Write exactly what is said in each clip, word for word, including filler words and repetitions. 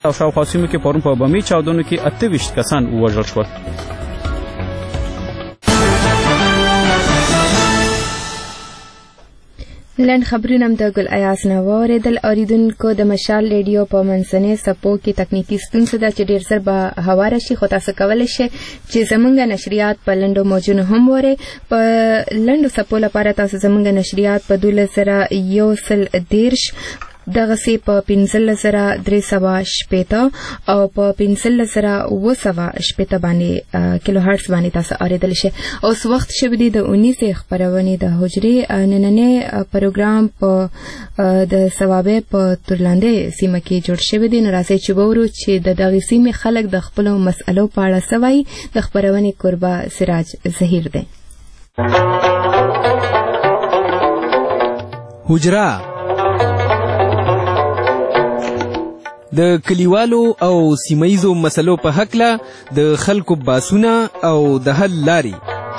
او شاوخوا سیمو کې پرون په بمي چاودنو کې اته ویشت کسان ووژل شول. لنډ خبرونه هم د ګل ایاز نه واورېدل. اورېدونکو د مشال ریډیو په منځنۍ څپو کې تکنیکي ستونزه ده چې ډېر زر به هواره شي، خو تاسو کولی شئ چې زموږ نشریات په لنډو موجونو هم وورئ. په لنډو څپو لپاره تاسو زموږ نشریات په دولس زره یو سل دېرش دغسې په پنځلس زره درې سوه شپېته او په پنځلس زره اووه سوه شپېته باندې کیلو هرټز باندې تاسو اورېدلی شئ. اوس وخت شوی دی د اونیزې خپرونې د حجرې. نننی پروګرام په د صوابۍ په تورلاندۍ سیمه کې جوړ شوی دی. نو راځئ چې وورو چې د دغې سیمې خلک د خپلو مسئلو په اړه څه وایي. د خپرونې کوربه سراج ظهیر دی. حجره د کلیوالو او سیمایزو مسلو په هکله د خلکو باسونه او د حل لارې.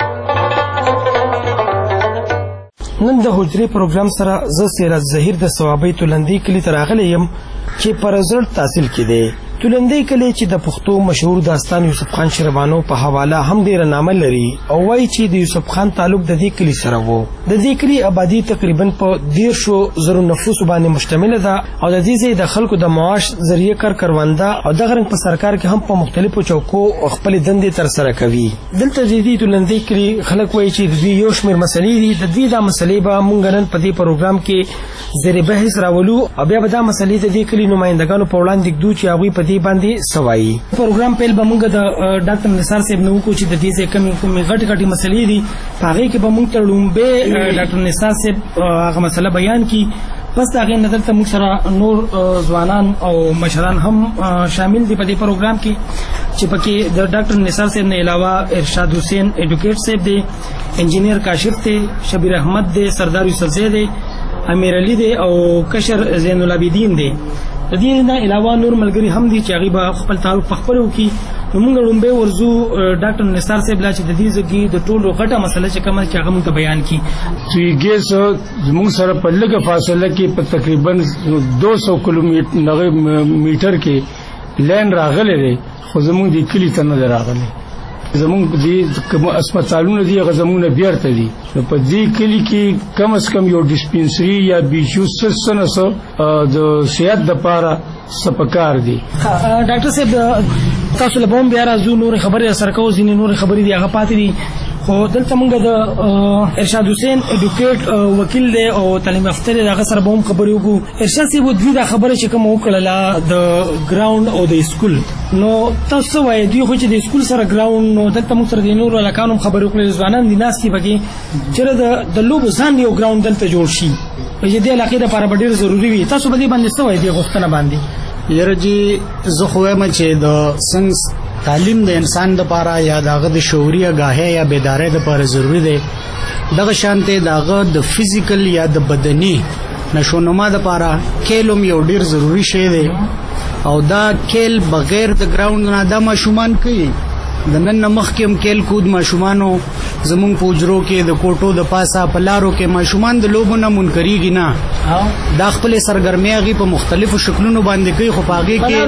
نن د حجرې پروګرام سره زه سراج ظهیر د صوابۍ تورلاندۍ کلي ته راغلی یم چې په رزلټ تحصیل کې دی. تورلاندۍ کلی چې د پښتو مشهور داستان یوسف خان شیربانو په حواله هم ډېره نامه لري او وایي چې د یوسف خان تعلق د دې کلي سره و. د دې کلي آبادي تقریبا په دیرشو زرو نفوسو باندې مشتمله ده او د دې ځای د خلکو د معاش ذریعه کار کرونده او دغه رنګ په سرکار کې هم په مختلفو چوکو خپلې دندې ترسره کوي. دلته د دې تورلاندۍ کلي خلک وایي چې د دې یو شمېر مسلې دي. د دې دا مسلې به موږ نن په دې پروګرام کې زیر بحث راولو او بیا به دا مسلې د دې کلي نمایندګانو په وړاندې ږدو چې هغوی په دې باندې سوایي. پروګرام پیل به موږ د ډاکټر نثار صاحب نه وکړو چې د دې ځای کومې کومې غټې غټې مسلې دي، په هغې کې به موږ ته لومبۍ ډاکټر نثار صاحب هغه مسله بیان کړي. پس د هغې نه دلته موږ سره نور ځوانان او مشران هم شامل دي په دې پروګرام کې چې پکې د ډاکټر نثار صاحب نه علاوه ارشاد حسین ایډوکیټ صاحب دی، انجینیر کاشف دی، شبیر احمد دی، سردار یوسفزی دی، امیر علی دی او کشر زین العابدین دی. د دې نه علاوه نور ملګري هم دي چې هغوی به خپل تعارف پخپله وکړي. نو موږ لومبۍ ورځو ډاکټر نثار صاحب لا چې د دې ځای د ټولو غټه مسله چې کومه چې هغه موږ ته بیان کړي. تویګې زموږ سره په لږه فاصله کې په تقریبا دو سو کیلومیټر کې لین راغلی دی، خو زموږ دې کلي ته نه دی راغلی. زمونږ دې کوم اسپتالونه دي هغه زمونږ نه بیرته دي. نو په دې کلي کې کم از کم یو ډسپنسري یا بیچو څه نه څه د صحت دپاره څه پکار دي. ډاکټر صاحب تاسو له به هم بیا راځو، نورې خبرې سره کوو، ځینې نورې خبرې دي هغه پاتې دي. خو دلته موږ د ارشاد حسین ایډوکیټ وکیل دی او تعلیم یافته دی، د هغه سره به هم خبرې وکړو. ارشاد صاحب دوی دا خبره چې کومه وکړله د ګراونډ او د اسکول، نو تاسو څه وایئ؟ دوی خو چې د اسکول سره ګراونډ، نو دلته موږ سره د نورو هلکانو هم خبرې وکړلې، ځوانان دي ناست دي پکې، چېرې د لوبو ځان یو ګراونډ دلته جوړ شي چې دې علاقې دپاره به ډېر ضروري وي. تاسو په دې باندې څه وایئ دې غوښتنه باندې؟ یاره جي زه خو وایم چې د څنګه تعلیم د انسان دپاره یا د هغه د شعوري آګاهۍ یا بیدارۍ دپاره ضروري دی، دغه شانتې د هغه د فزیکل یا د بدني نشونما دپاره کیل هم یو ډېر ضروري شی دی. او دا کیل بغیر د ګراونډ نه دا ماشومان کوي. د نن نه مخکې هم کیل کود ماشومانو زمونږ په حجرو کې د کوټو د پاسه په لارو کې ماشومان د لوبو نه منکریږي نه، دا خپلې سرګرمۍ هغې په مختلفو شکلونو باندې کوي، خو په هغې کې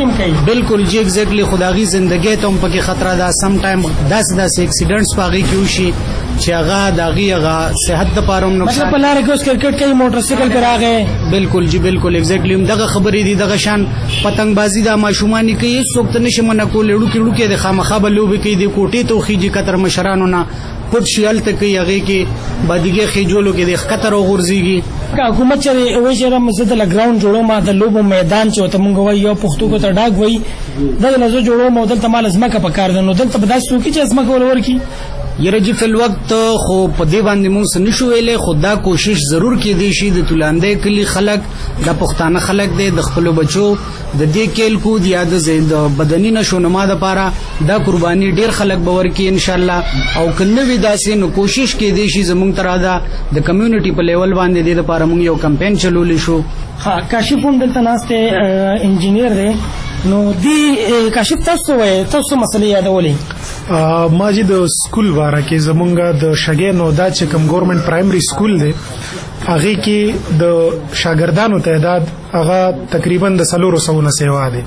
بالکل جي ایګزیکټلي خو د هغې زندګۍ ته هم پکې خطره ده. سم ټایم داسې داسې اکسیډنټس په هغې کې وشي چې هغه د هغې هغه صحت دپاره هم نقصان. په لاره کې اوس کرکټ کوي، موټر سایکل پې راغی. بالکل جي بالکل ایګزیکټلي دغه خبرې دي. دغه شان پتنګ بازي دا ماشومان یې کوي، څوک ته نشي منع کولی. وړوکې وړوکې د خامخا به لوبې کوي، د کوټې ته وخیږي کتر مشرانو نه پټ شي هلته کوي، هغې کې بادیګۍ خیجولو کې د ښکته راغورځېږي. حکومت چې وایي چې زه دله ګراونډ جوړوم، د لوبو میدان چې ورته مونږ وایي یا پښتو کې ورته ډاګ وایي، دغه نه زه جوړوم او دلته مال ځمکه پکار ده، نو دلته به داسې څوک چې ځمکه ول ورکړي. یره جی فی الوقت خو په دې باندې موږ څه نشو ویلی، خو دا کوشش ضرور کیدی شي د تورلاندۍ کلي خلک، دا پښتانه خلک دی، د خپلو بچو د دې کیل کود یا د بدني نشونما دپاره دا قرباني ډېر خلک به ورکړي انشاءالله. او که نه وي داسې نو کوشش کیدی شي زموږ تر دا د کمیونټي په لیول باندې دې دپاره موږ یو کمپین چلولی شو. ها کاشف هم دلته ناست دی، انجینیر دی. نو دی کاشف تاسو وایي تاسو مسلې یادولې؟ ما چې د سکول باره کې زمونږ د شګې نو دا چې کوم ګورنمنټ پرایمري سکول دی هغه کې د شاګردانو تعداد هغه تقریبا د سلورو سو نه سیوا دی.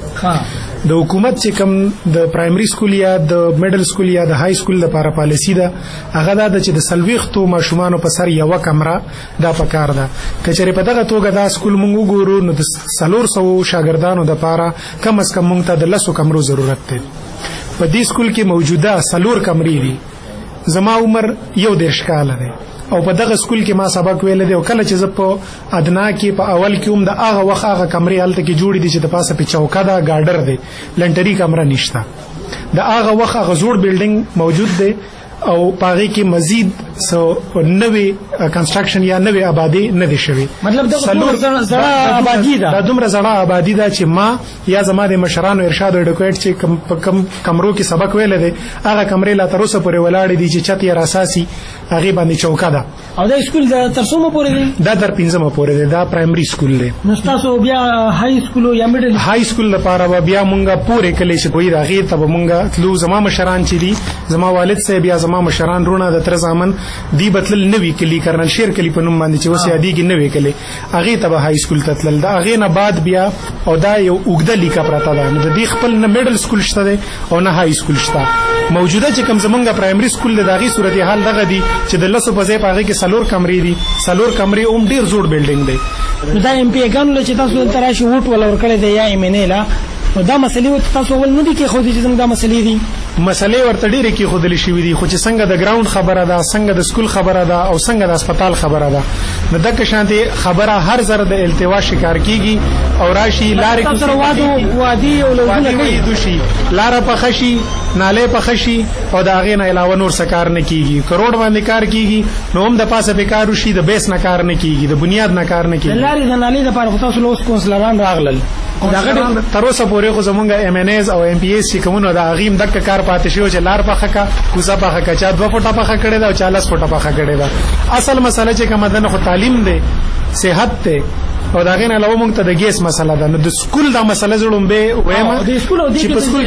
د حکومت چې کوم د پرایمري سکول یا د میډل سکول یا د های سکول لپاره پالیسی ده هغه دا چې د سلويختو ماشومان په سر یو کمره دا پکار ده. کچره په دغه توګه دا سکول مونږ وګورو نو د سلور سو شاګردانو لپاره کم از کم مونږ ته د لسو کمرو ضرورت دی. په دې سکول کې موجوده سلور کمرې دي. زما عمر یو دیرش کاله دی او په دغه سکول کې ما سبق ویل دی او کله چې زه په ادنا کې په اول کې هم د هغه وخت هغه کمرې هلته کې جوړې دي چې د پاسه په چوکا دا ګارډر دی لنټري کمره نشته. د هغه وخت هغه زوړ بلډینګ موجود دی او پاره کې مزید سو نوې کنسټرکشن یا نوې آبادی نه دي شوی. مطلب دا زړه آبادی ده. دا دومره زړه آبادی ده چې ما یا زما د مشرانو ارشاد او ډیکویټ چې کم کم کمرو کې سبق ویل دي هغه کمرې لا تر اوسه پورې ولاړې دي چې چت یې اساسي هغه باندې چوکا ده. او دا سکول د ترسمه پورې دی؟ دا در پنځمه پورې دی. دا پرایمري سکول دی. نو تاسو بیا های سکول یا میډل های سکول لپاره بیا مونږه پورې کلی چې کوی راغی ته مونږه تلو. زما مشران چې دي زما والد صاحب یا زما مشران رونه د تر زامن دی بتل نوی کلی کرنل شیر کلی په نوم باندې چې اوس یادېږي نوی کلی هغه ته های سکول ته تلل. دا هغه نه بعد بیا او دا یو اوګده لیکه پراته ده. نو د دې خپل نه میډل سکول شته دی او نه های سکول شته. موجوده چې کوم زمونږه پرایمري سکول د داغي صورتحال دغه دی چې د لسو په ځای په هغه کې سلور کمرې دي. سلور کمرې هم ډیر زوړ بلډینګ دی. دا ایم پی ګانو چې تاسو تراشي ووټ ولا ورکړی دی یا ایمنیلا دا مسلې تاسو ول نه دي کې خو دې څنګه دا مسلې دي مسلې ورته ډېرې کې خودلې شوې دي خو چې څنګه د ګراوند خبره ده څنګه د سکول خبره ده او څنګه د هسپتال خبره ده نو دغه شانتي خبره هر زر د التوا شکار کیږي او راشي لارې کوڅه وادو وادي او لوګونه کوي دوشي لار په خشي ناله په خشي او دا غې نه علاوه نور سکار نه کیږي کروڑ باندې کار کیږي نو هم د پاسه به کار وشي د بیس نه کار نه کیږي د بنیاد نه کار نه کیږي د لارې د نالې د پاره تاسو لوس کونسلران راغلل داغه تر اوسه پورې خو زمونږ ایم ان ایز او ام پی ایس چې کومونه د اغیم دغه کار پاتې شو چې لار په خکا کوزه په خکا چا دوه فوټه په خکا کړي دا او چالیس فوټه په خکا کړي دا اصل مسله چې کومه ده خو تعلیم دی صحت ته او دا غین علاوه مونږ ته د ګیس مسله ده نو د سکول دا مسله زړم به وایم د سکول او د سکول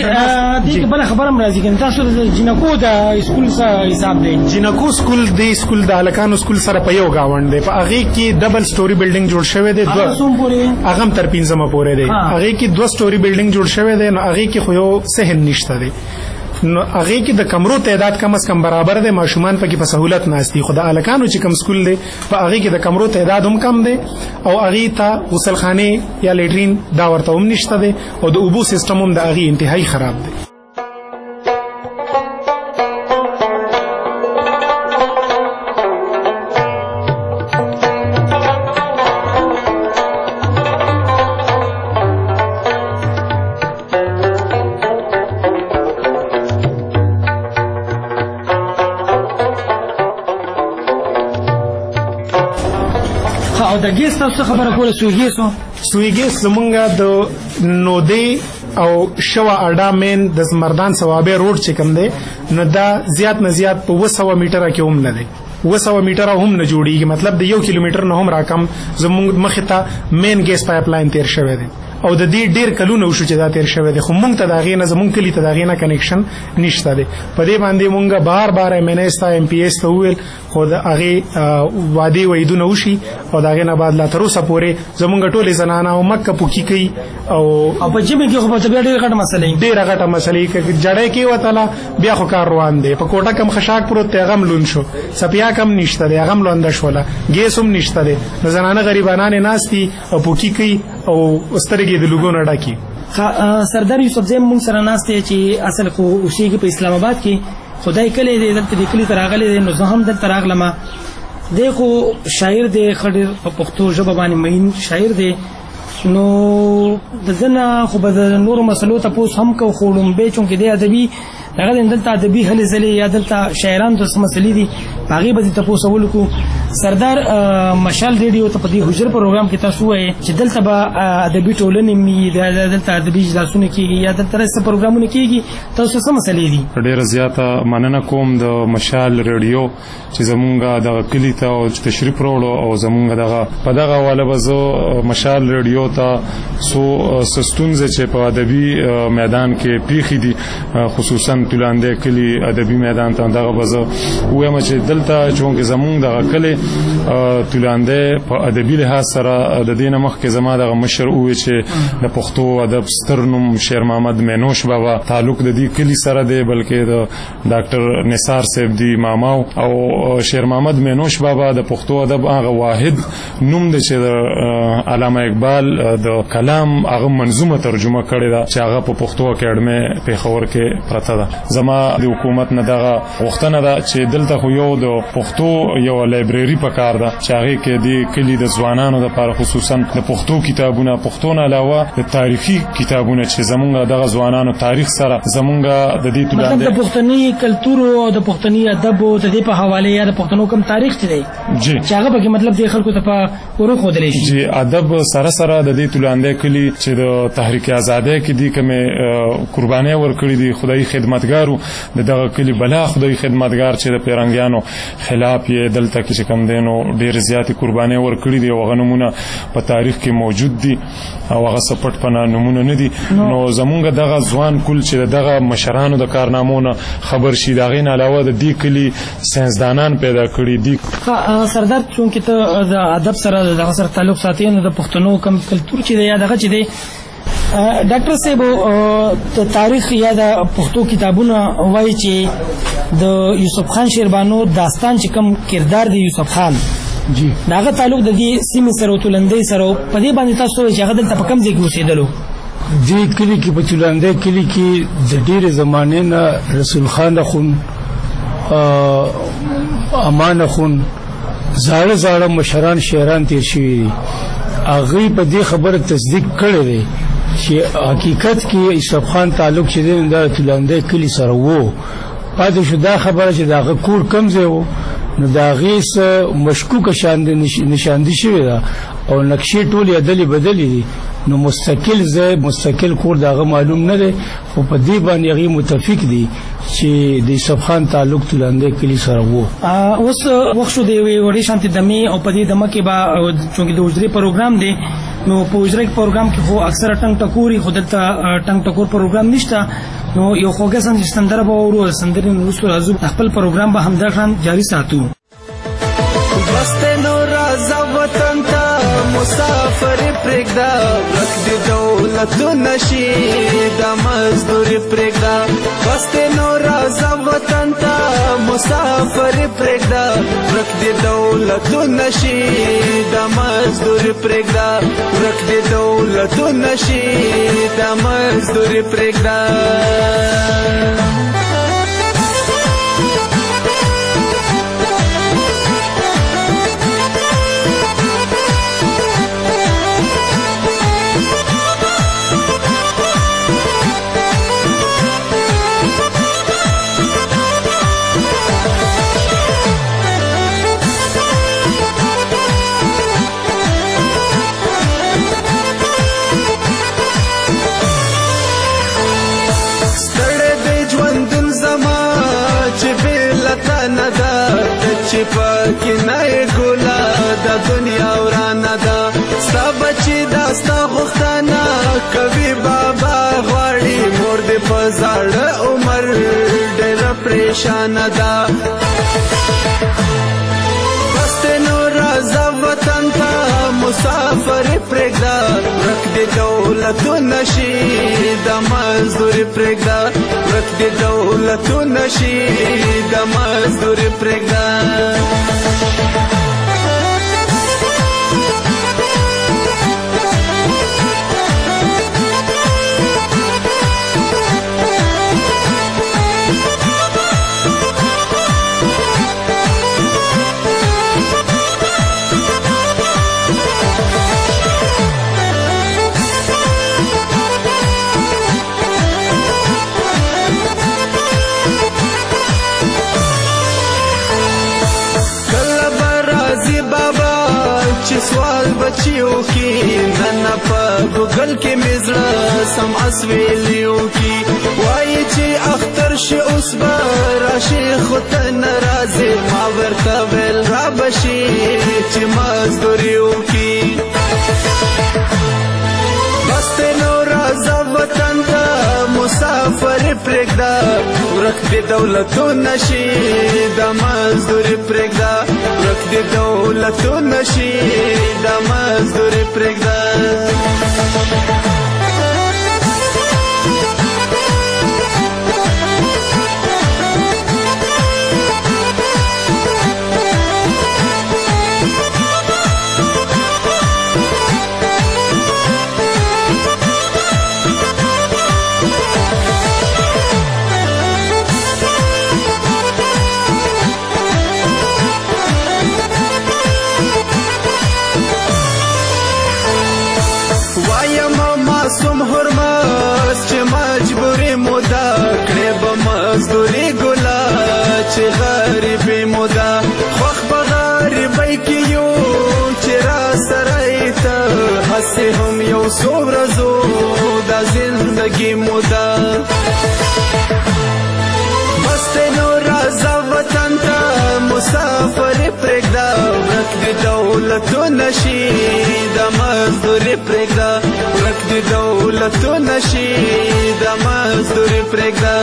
کې بل خبرم راځي کنه تاسو د جنکو د سکول سره حساب دی جنکو سکول د سکول د الکانو سکول سره په یو گاوند دی په هغه کې ډبل سټوري بلډینګ جوړ شوی دی هغه سوم پورې هغه تر پنځمه پورې دی هغه کې دوه سټوري بلډینګ جوړ شوی دی نو هغه کې خو یو صحن نشته دی نو هغه کې د کمرو تعداد کم از کم برابر دی ماشومان پکې په سہولت ناشتي خدای الکانو چې کم سکول دی په هغه کې د کمرو تعداد هم کم دی او هغه ته غسلخانه یا لیټرین دا ورته هم نشته دی او د اوبو سیستم هم د هغه انتهایی خراب دی او د ګیس تاسو خبره کوله سویګیسو سویګیس زمونږه د نودي او شوا اډا مین د مردان ثوابه روډ چې کوم دی نو دا زیات نه زیات په وسو میټره کې هم نه دی وسو میټره هم نه جوړیږي مطلب د یو کیلومتر نه هم راکم زمونږ مخه ته مین ګیس پایپ لاین تیر شوی دی او د دې ډیر کلونه وشو چې دا تیر شوی دی خو مونږ ته دا غینه زمونږ کلی ته دا غینه کنیکشن نشته دی په دې باندې مونږه بار بار ایم ان ایس تا ایم پی ایس ته ویل خو دا هغه وادي وېدونه وشي او دا غینه بعد لا تر اوسه پورې زمونږ ټولې زنانه او مکه پوکی کوي او په جيبه کې خو په ډېر غټه مسله ډېر غټه مسله کې جړې کې وته بیا خو کار روان دی په کوټه کم خشاک پروت ته غم لون شو سپیا کم نشته دی غم لوند شوله ګیس هم نشته دی زنانه غریبانه ناشتي او پوکی کوي او سترګې د لوګونو ډاکی سردار یوسف زم مون سره ناشته چې اصل خو اوسېږي په اسلام آباد کې خدای کله دې دلته د کلی تراغلې نو زه هم دلته راغلم دغه شاعر دې خډر په پښتو ژبه باندې مین شاعر دې نو دغه خو به نور مسلو ته پوس هم کو خولم به چون کې دې ادبي دغه دلته ادبي هلي زلي یا دلته شاعران د مسلې دي باغې به ته پوس ولکو سردار مشال ریډیو ته په دې حجر پروګرام کې تاسو وایي چې دلته به ادبي ټولنې می دلته ادبي اجلاسونه کیږي یا دلته څه پروګرامونه کیږي تاسو څه مسلې دي ډېر زیاته مننه کوم د مشال ریډیو چې زمونږه د کلی ته تشریف راوړو او زمونږه دغه په دغه والا بزو مشال ریډیو ته سو ستونزې چې په ادبي میدان کې پیښې دي خصوصا تولاندې کلی ادبي میدان ته دغه بزه وایم چې دلته چونکه زمونږ دغه کلی تولاندې په ادبي لحاظ سره د دینه مخکې زما دغه مشر وې چې د پښتو ادب سترنوم شیر محمد مینوش بابا تعلق د دې کلی سره دی بلکې د ډاکټر نثار صاحب دی ماماو او شیر محمد مینوش بابا د پښتو ادب هغه واحد نوم دی چې د علامه اقبال د کلام هغه منظومه ترجمه کړې ده چې هغه په پښتو اکیډمي پېښور کې پراته ده. زما د حکومت نه دغه غوښتنه ده چې دلته خو یو د پښتو یو لایبرری پکار ده چې هغه کې د کلی د ځوانانو لپاره خصوصا د پښتو کتابونه پښتو نه علاوه د تاریخي کتابونه چې زمونږ دغه ځوانانو تاریخ سره زمونږ د دې تولاندې د پښتني کلتور او د پښتني ادب او د دې په حواله یا د پښتنو کوم تاریخ دی جی چې هغه به مطلب د خلکو ته په ورو خو دلی شي. جی ادب سره سره د دې تولاندې کلی چې د تحریک آزادۍ کې دي کومه قرباني ورکړي دي خدای خدمتګارو دغه کلی بلا خدای خدمتګار چې د پیرنګیانو خلاف یې دلته کې کم دینو ډیر زیات قرباني ورکړي دي او غنمونه په تاریخ کې موجود دي او هغه سپټ پنا نمونه نه دي نو زمونږ دغه ځوان کل چې دغه مشرانو د کارنامو خبر شي دا غین علاوه د دې کلی ساينسدانان پیدا کړي دي. سردار چونکه ته د ادب سره د سره تعلق ساتي نو د پښتنو کم کلتور چې دی یا دغه چې دی ډاکټر صاحب د تاریخ یا د پښتو کتابونه وایي چې د یوسف خان شیربانو داستان چې کم کردار دی یوسف خان جی داغه تعلق د دې سیمې سره تولندې سره په دې باندې تاسو چې هغه دلته په کم ځای کې اوسېدلو دې کلی کې په تولندې کلی کې د ډېر زمانه نه رسول خان خون امان خون زاړه زاړه مشران شیران تیر شوي دي هغه په دې خبره تصدیق کړی دی چې حقیقت کې یوسف خان تعلق چې د تولندې کلی سره وو پاتې شو دا خبره چې دا کور کم ځای وو نو دا غیس مشکوک نشاندی شوی دا او نقشې ټول یادلې بدلې دي نو مستقل ځای مستقل کور داغه معلوم نه دی خو په دې باندې هغه متفق دي چې د یوسف خان تعلق تولندې کلی سره وو. اوس وخت شو دی وړي شانتي دمه او په دې دمه کې با چونکې د وجري پروګرام دی نو په وجري پروګرام کې خو اکثر ټنګ ټکوري خودته ټنګ ټکور پروګرام نشته نو یو خوږه سندره به ورو سندرې نوښتو راځو خپل پروګرام به همدغه جاری ساتو. بسته نو راځه وطن ته مسافر پرېږده ورک د دولتو نشي د مزدوري پرېږده بسته نو راځه وطن ته مسافر پرېږده ورک د دولتو نشي د مزدوري پرېږده ورک د دولتو نشي د مزدوري پرېږده چې پکې نه ګولا د دنیا ورانه ده ستا بچي دا ستا غوښتنه کوي بابا غواړي مور دې په زاړه عمر ډېره پریشانه ده بسته نو راځه وطن ته مسافر پرېږده ورک د دولتو نشي د مزدوري پرېږده ورک د دولتو نشي د مزدوري پرېږده سوال بچیو کی نن په ګوګل کې مزړه سم اسویلیو کی وای چې اختر شي اوس به راشي خود ناراضه ما ورته ویل را بشي چې مزدوریو کی بسته نو راځه وطن ته مسافر پرېږده ورک دې دولتونه شي د مزدوري پرېږده ورک دې دولتونه شي د مزدوري پرېږده معصوم حرمت چې مجبوري مودا کړې به مزدوري ګلا چې غریبي مودا خوښ به غریبۍ کې یو چې را سره یې ته هسې هم یو څو ورځو دا زندګي مودا بس ته نو راځه وطن ته مسافر پرېږده ورک دې دولتونه شي د مزدوري پرېږده ورک دې دولتونه شي د مزدوري پرېږده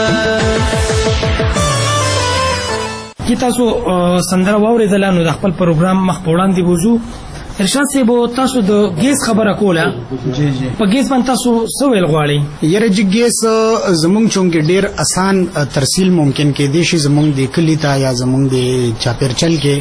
چې تاسو سندره واورېدله نو د خپل پروګرام مخ په وړاندې وځو ارشاد صاحب تاسو د ګیس خبره کوله په ګیس باندې تاسو څه ویل غواړئ یاره چې ګیس زمونږ چونکې ډېر آسان ترسیل ممکن کېدی شي زمونږ د کلي ته یا زمونږ د چاپېرچل کې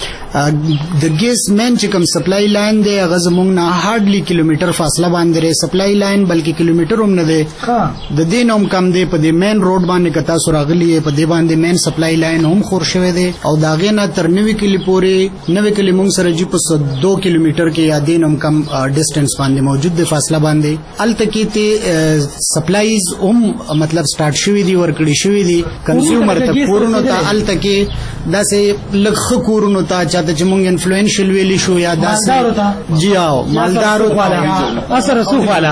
د ګیس مین چې کوم سپلای لاین دی هغه زمونږ نه هارډلی کیلومیټر فاصله باندې دی سپلای لاین بلکې کیلومیټر هم نه دی د دې نه هم کم دی په دې مین روډ باندې که تاسو راغلي یې په دې باندې مین سپلای لاین هم خور شوی دی او د هغې نه تر نوي کلي پورې نوي کلي مونږ سره جي په دو کیلومیټر کې یا دې نه هم کم ډسټنس باندې موجود دی فاصله باندې هلته کې ته سپلایز هم مطلب سټارټ شوي دي ورکړي شوي دي کنزیومر ته کورونو ته هلته کې داسې لږ ښه کورونو ته چاته چې مونږ انفلوئنشل ویلی شو یا داسې جی او مالدارو اثر سو والا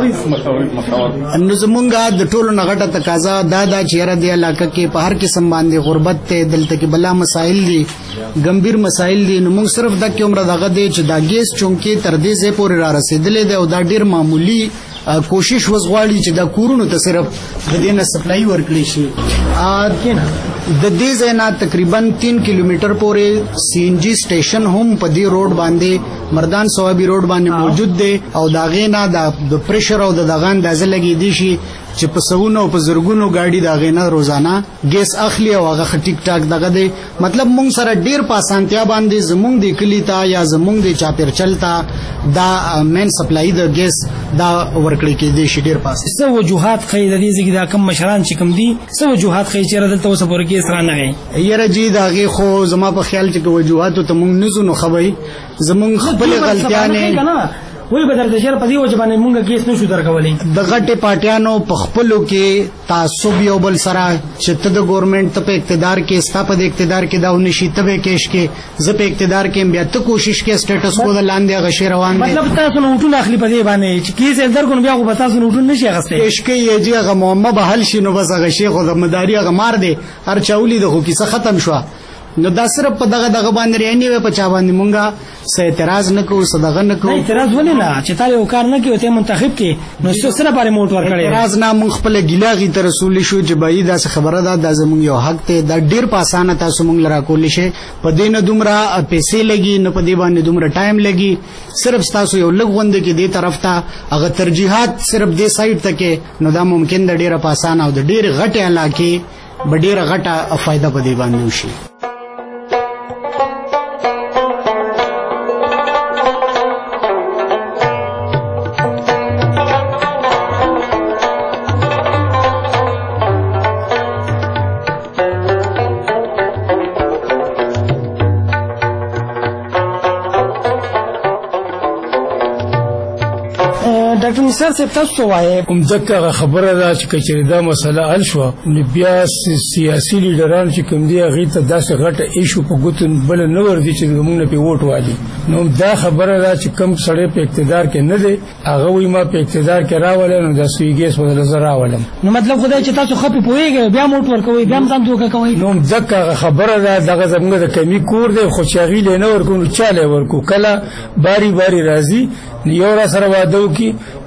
نو زمونږ د ټولو نه غټه تقاضا دا ده چې یاره دې علاقه کې په هر قسم باندې غربت دی دلته کې بلا مسایل دي ګمبیر مسایل دي نو مونږ صرف دا کې عمره دغه دی چې دا ګیس چونکې تر دې ځای پورې را رسېدلی دی او دا ډېر معمولي کوشش وزغواړي چې دا کورونو ته صرف د دې نه سپلای ورکړي شي د دې ځای نه تقریبا تین کیلومیټر پورې سی ان جی سټیشن هم په دې روډ باندې مردان صوابي روډ باندې موجود دی او د هغې نه د پریشر او د دغه اندازه لګېدی شي چې په سوونو او په زرګونو ګاډي د هغې نه روزانه ګیس اخلي او هغه ښه ټیک ټاک دغه دی مطلب مونږ سره ډېر په اسانتیا باندې زمونږ د کلي ته یا زمونږ د چاپېرچل ته دا مین سپلای د ګیس دا ورکړی کېدی شي ډېر په څه وجوهات ښیي د دې ځای کې دا کم مشران چې کوم دي څه وجوهات ښیي چې دلته اوسه پورې ګیس رانغی یاره جي د هغې خو زما په خیال چې که وجوهاتو ته مونږ نه ځو نو ښه به زمونږ خپلې غلطیانې وای به درته شر په دې وجه باندې مونږ ګیس نشو درکولی د غټې پارټیانو په خپلو کې تعصب یو بل سره چې ته د ګورنمنټ ته په اقتدار کې ستا په د اقتدار کې دا ونشي ته به کېش کې زه په اقتدار کې بیا ته کوشش کې سټیټس کو د لاندې هغه شی روان دی مطلب تاسو نو وټونه اخلي په دې باندې چې کیس یې درکو بیا خو به تاسو نو وټونه نشي اخیستی کېش کې یې جي هغه معما به حل شي نو بس هغه شی خو ذمهداري هغه مار دی هر چا ولیده خو کیسه ختم شوه نو دا صرف په دغه دغه باندې رینی وي په چا باندې مونږه څه اعتراض نه کوو څه دغه نه کوو اعتراض ولې نه چې تا یو کار نه کوي ته منتخب کې نو څه سره باندې موټ ورکړي اعتراض نه مونږ خپل ګیلاغي ته رسول شو چې بای دا څه خبره ده د زمونږ یو حق ته دا ډیر په اسانه تاسو مونږ لرا کول شي په دې نه دومره پیسې لګي نه په دې باندې دومره ټایم لګي صرف تاسو یو لږ غونډه کې دې طرف ته هغه ترجیحات صرف دې سایت ته کې نو دا ممکن د ډیره په اسانه او د ډیر غټه علاقې به ډیره غټه فائدہ په دې باندې وشي ډاکټر نثار صاحب تاسو وایي کوم ځکه خبره ده چې کچې دا مسله حل شوه نو بیا سیاسي لیډران چې کوم دي هغې ته داسې غټه ایشو په ګوتو بله نه ورځي چې زموږ نه پرې ووټ والي نو دا خبره ده چې کوم سړی په اقتدار کې نه دی هغه وایي ما په اقتدار کې راولم نو دا سوی ګیس بدله زه راولم نو مطلب خدای چې تاسو ښه پرې پوهېږئ بیا موټ ورکوئ بیا هم ځان دوکه کوئ نو ځکه خبره ده دغه زموږ د کمي کور دی خو چې هغې لی نه ورکو نو چا لی ورکو کله باری باری راځي یو را سره واده وکړي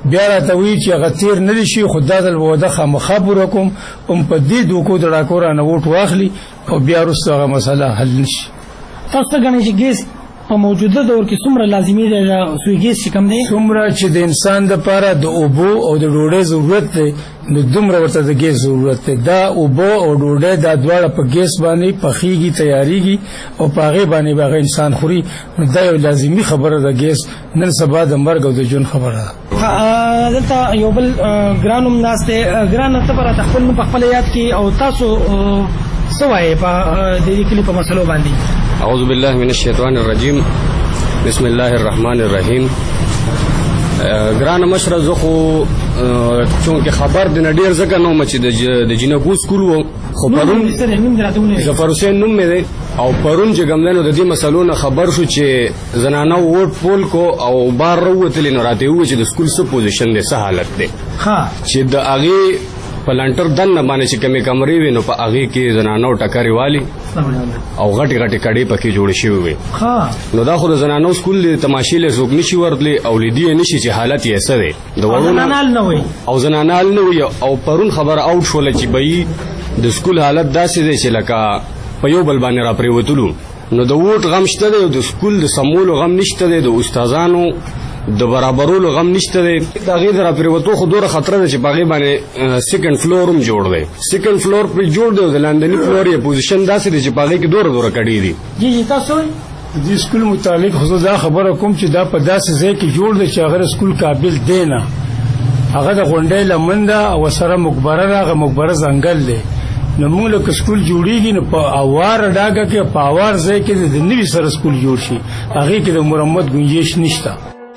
بیا راته وی چې هغه تیر نه شي خدای دې وعده خامخا پوره کوم هم په دې دوکو دړاکو را نه ووټ واخلي او بیا وروسته هغه مسله حل نشي. تاسو ته ګڼئ چې ګیس په موجوده دور کې څومره لازمي دی سوی ګیس چې کوم دی څومره چې د انسان دپاره د اوبو او د ډوډۍ ضرورت دی نو دومره ورته د ګیس ضرورت دی. دا اوبو او ډوډۍ دا دواړه په ګیس باندې پخیږي تیاریږي او په هغې باندې به هغه انسان خوري. نو دا یو لازمي خبره ده ګیس نن سبا د مرګ او د ژوند خبره ده. دلته یو بل ګران هم ناست دی. ګران ته به راته خپل نوم په خپله یاد کړي او تاسو څه وایې په د دې کلي په مسلو باندې؟ اعوذ بالله من الشیطان الرجیم بسم الله الرحمن الرحیم. ګران مشره زه خو چونکې خبر د نه ډېر ځکه نه وم چې د جینکو سکول و خو پرون ظفر حسین نوم مې دی او پرون چې کوم دی نو د دې مسلو نه خبر شو چې زنانه ووټ پول کو او بار راووتلې نو راته وویل چې د سکول څه پوزیشن دی څه حالت دی چې د هغې پلانټر دننه باندې چې کمې کمرې وي نو په هغې کې زنانو ټکرې والي او غټې غټې کډې پکې جوړې شوې وي. نو دا خو د زنانو سکول دی تماشې له څوک نشي ورتلی او لیدی یې نشي چې حالت یې څه دی او زنانال نه وي. او پرون خبره آوټ شوله چې بهي د سکول حالت داسې دی چې لکه په یو بل باندې را پرېوتلو. نو د ووټ غم شته دی او د سکول د سمولو غم نشته دی د استادانو د برابرولو غم نشته دی. د هغې د راپرېوتو خو دومره خطره ده چې په هغې باندې سیکنډ فلور هم جوړ دی. سیکنډ فلور پرې جوړ دی او د لاندني فلور یې پوزیشن داسې دی چې په هغې کې دوره دوره کډې دي. جی جی تاسو دې سکول متعلق خو زه دا خبره کوم چې دا په داسې ځای کې جوړ دی چې هغه سکول قابل دی نه. هغه د غونډۍ لمن ده او سره مقبره ده. هغه مقبره ځنګل دی. نو موږ لکه سکول جوړېږي نو په اواره ډاګه کې په اوار ځای کې د نوي سره سکول جوړ شي هغې کې د مرمت ګنجایش نشته.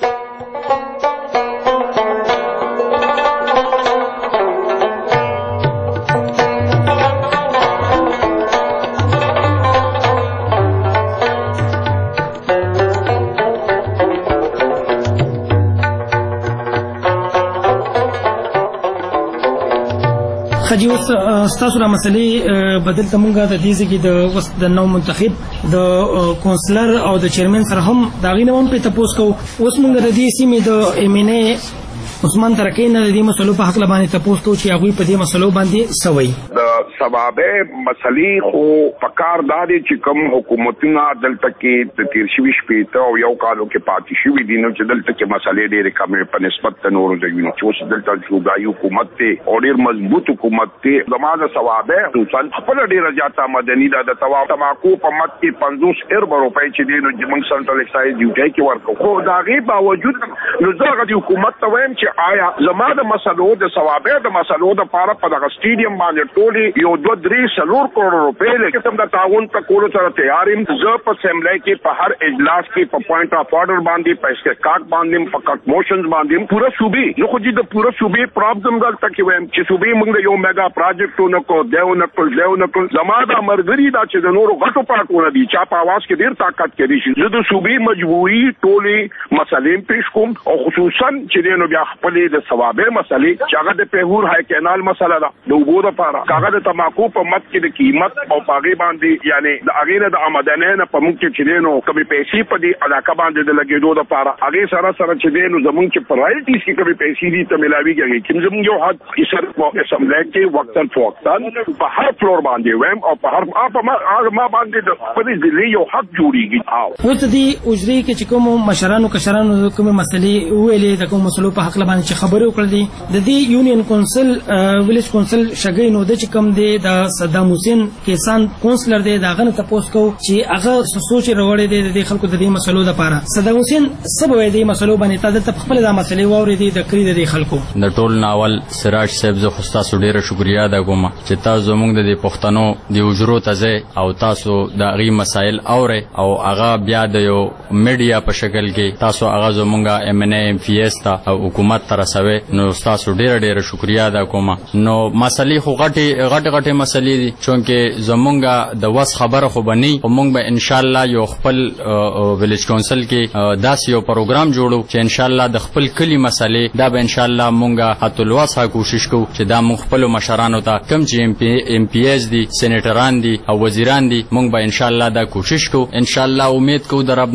خجی اوس ستاسو را مسلې بدل ته مونږه د دې ځکه د اوس د نو منتخب د کونسلر او د چیرمن سره هم دا غینه هم په تاسو کو اوس مونږ د دې سیمې د ایمنه عثمان ترکی نه د دې مسلو په حق لبانې تاسو کو چې هغه په دې مسلو باندې سوي د سبابه مسلې خو پکار دادې چې کوم حکومتونه دلته کې د تیر شوي شپېته او یو کالو کې پاتې شوي دي نو چې دلته کې مسلې ډېرې کمې په نسبت د نورو ځایونو چې اوس دلته صوبایي حکومت دی او ډېر مضبوط حکومت دی. زما د سوابه خصوصا خپله ډېره زیاته آمدني ده. د تماکو په مد کې پنځوس اربه روپۍ چې دی نو موږ سنټرل اکسایز ډیوټۍ کې ورکوو. خو د هغې باوجود نو زه هغه د حکومت ته وایم چې آیا زما د مسلو د سوابه د مسلو دپاره په دغه سټیډیم باندې ټولې یو دوه درې څلور کروړه روپۍ له قسم د تعاون په کولو سره تیار یم. زه په اسمبلی کې په هر اجلاس کې په پوینټ آف آرډر باندې په استحقاق باندې په کټ موشنز باندې پوره صوبې نو خو چې د پوره صوبې پرابلم دلته کې وایم چې صوبې موږ د یو میګا پراجیکټ ونکړو دی ونکړو دی ونکړو. زما دا ملګري دا چې د نورو غټو پارټونه دي چا په اواز کې ډېر طاقت کوي شي. زه د صوبې مجبوري ټولې مسلې پیش کوم او خصوصا چې دی نو بیا خپلې د ثوابه مسلې چې هغه د پیهور های کینال مسله ده د اوبو دپاره هغه د تماکو په مد کې د قیمت او په هغې باندې یعنې د هغې نه د آمدنۍ نه په موږ کې چې دی نو کومې پیسې په دې علاقه باندې د لګېدو دپاره هغې سره سره چې دی نو زمونږ چې په رایلټیز کې کومې پیسې دي ته میلاویږي هغې کې زمونږ یو حد حصه اسمبلی کې وقتاً فوقتاً په هر فلور باندې وایم او په هر ما باندې د خپلې ضلعې یو حق جوړېږي. اوس د دې اجرې کې چې کومو مشرانو کشرانو کومې مسلې وویلې د کومو مسلو په حق باندې چې خبرې وکړلې دي د دې یونین کونسل ویلیج کونسل شګۍ نو د چې کوم دی د صدام حسین کیسان کونسلر دی دا غنه تاسو کو چې هغه سوچ راوړی دی د خلکو د دې مسلو لپاره. صدام حسین سبب دی مسلو باندې تاسو خپل د مسلې ووري دي د کړی د خلکو د ټول ناول سراج صاحب زه خو تاسو ډیره شکریا ادا کوم چې تاسو موږ د پښتنو د وجرو ته او تاسو د غي مسائل اوري او هغه بیا د یو میډیا په شکل کې تاسو هغه زمونږه ام ان ام پی اس ته او حکومت ته رسوي نو تاسو ډیره ډیره شکریا ادا کوم. نو مسلې خو غټي غټ غټي مسلې دي چونکه زمونږه د وس خبره خو بني او موږ به ان شاء الله یو خپل ویلیج کونسل کې داس یو پروګرام جوړو چې ان شاء الله د خپل کلی مسلې دا به ان شاء الله موږ حتی الوسع کوشش کوو چې دا موږ خپل مشرانو ته کم چې ام پی ام پی اس دي سېنیټران دي او وزیران دي موږ به ان شاء الله دا کوشش کوو. ان شاء الله امید کوو دربنا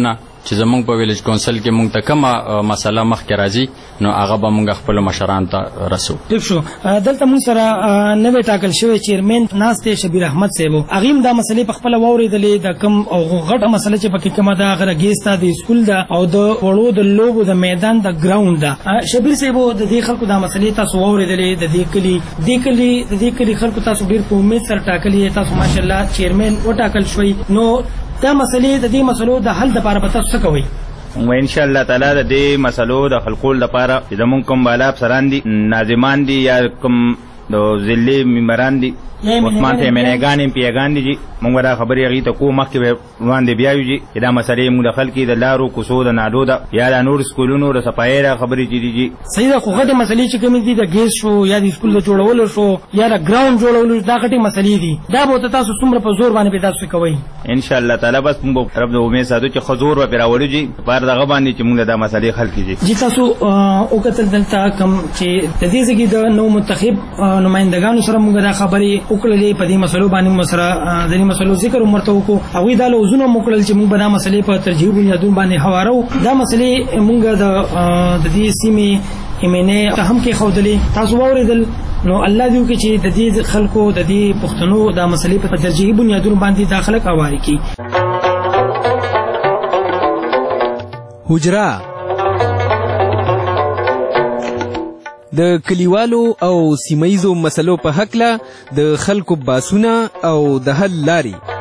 چې زمونږ په ویلج کونسل کې مونږ ته کومه مسله مخکې راځي نو هغه به مونږ خپل مشران ته رسو. ټیک شو. دلته مونږ سره نوې ټاکل شوی چیرمن ناست دی شبیر احمد صاحب. هغه د مسلې په خپل واوریدلې د کم او غټه مسله چې پکې کومه ده هغه ګیستا د سکول ده او د وړو د لوبو د میدان د ګراوند ده. شبیر صاحب د دې خلکو د مسلې تاسو واوریدلې د دې کلی د کلی د دې کلی خلکو تاسو ډیر په امید سره ټاکلې تاسو ماشاءالله چیرمن وټاکل شوی نو دا مسلې د دې مسلو د حل لپاره به تاسو څه کوئ؟ و ان شاء الله تعالی د دې مسلو د خلقول لپاره چې زمونږ کوم بالا افسران دي ناظمان دي یا کوم د ضلع ممبران دي عثمان ته منګان پیغان دي موږ را خبرې غي ته کو مخکې وړاندې بیاوي چې دا مسلې موږ د خلکو د لارو کوڅو د نالو د یا د نور سکولونو د صفایي را خبرې دي دي صحیح ده. خو غټه مسلې چې کوم دي د ګیس شو یا د سکول د جوړولو شو یا د ګراوند جوړولو دا غټه مسلې دي دا به تاسو څومره په زور باندې پیدا کوئ؟ ان شاء الله تعالی بس موږ رب د امید ساتو چې خزور و پیراوړي جی پر دغه باندې چې موږ د مسلې حل کیږي. جی تاسو او کتل دلته کوم چې د دې ځګي د نو منتخب نمائندګانو سره موږ دا خبرې وکړلې په دې مسلو باندې مسره د دې مسلو ذکر مرته وکړو هغه د لوزونو مکړل چې موږ به دا مسلې په ترجیح بنیادونو باندې حوارو دا مسلې موږ د د دې سیمې ایمنه هم کې خودلې تاسو اوریدل نو الله دې وکړي چې د دې خلکو د دې پښتنو دا مسلې په ترجیح بنیادونو باندې داخله کوي کی. حجره د کلیوالو او سیمایزو مسلو په حق له د خلکو باسونه او د حل لاري